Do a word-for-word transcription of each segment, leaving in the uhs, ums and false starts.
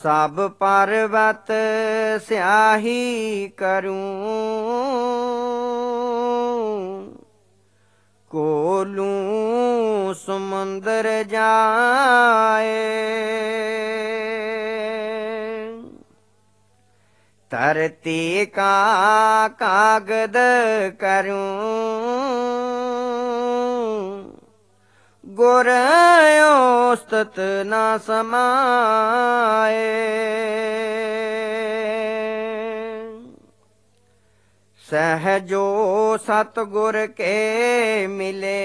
सब पर्वत स्याही करूं, कोलूं समुंदर जाए। धरती का कागद करूं, गुर औसत न समाए। सहजो सतगुर के मिले,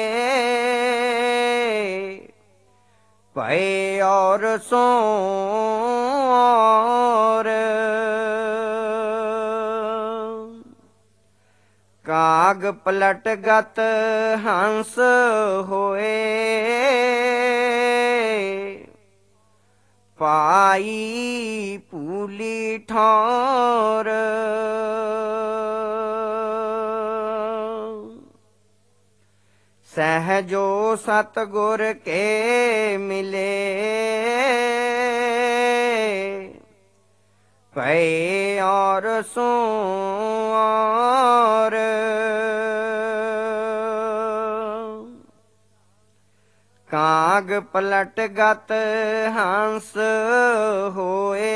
भय और सो और। काग पलट गत हंस होए, पाई पूली ठौर। सहजो सतगुर के मिले, भय और सो और। काग पलट गत हंस होए,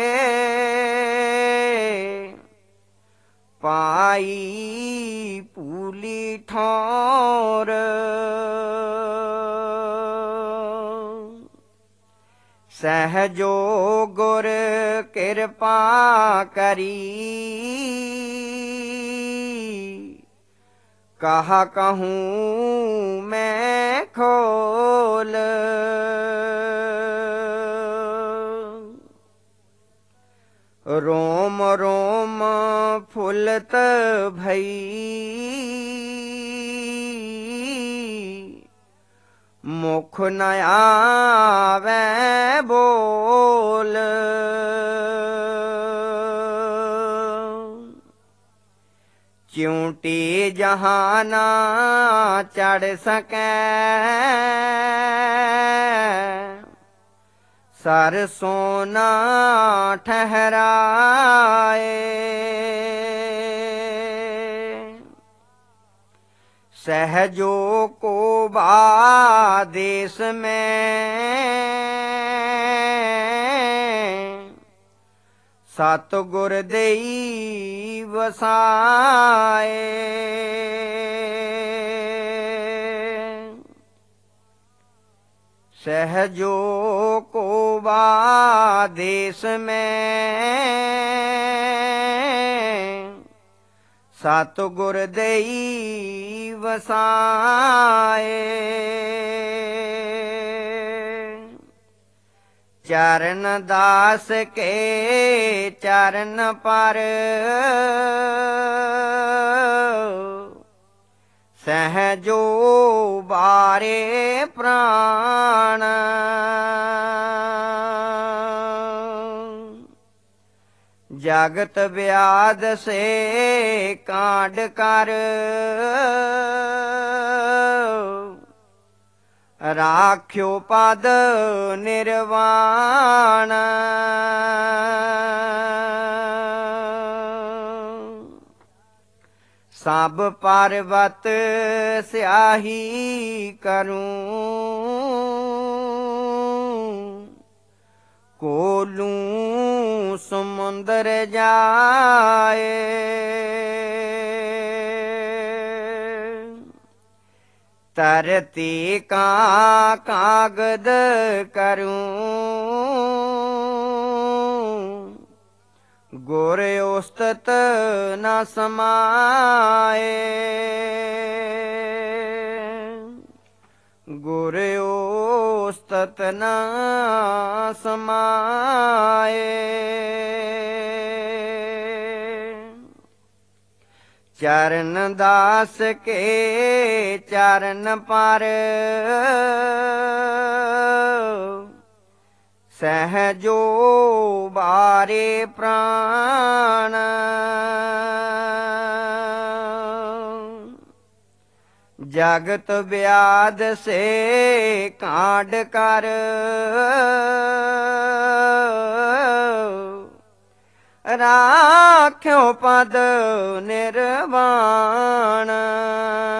पाई पूली ठौर। सहजो गुर कृपा करी, कहा कहूँ मैं खोल। रोम रोम फुलत भई, मुख न आवे बोल। चिऊटी जहाना चढ़ सकै, सर सोना ठहराए। सहजो को बादेश में, सतगुर देई वसाए। सहजो को बादेश में, सतगुर देई वसाए। चरण दास के चरण पर, सहजो बारे प्राण। जगत व्याध से कांड कर, राख्यो पद निर्वाण। सब पर्वत स्याही करूं, कोलूं समुंदर जाए। धरती का कागद करूं, गुर औसत न समाए। गुर औसत न समाए। चरण दास के चरण पर, सहजो बारे प्राण। जगत व्याध से कांड कर, ਰਾਖਿਓ ਪਦ ਨਿਰਵਾਣ।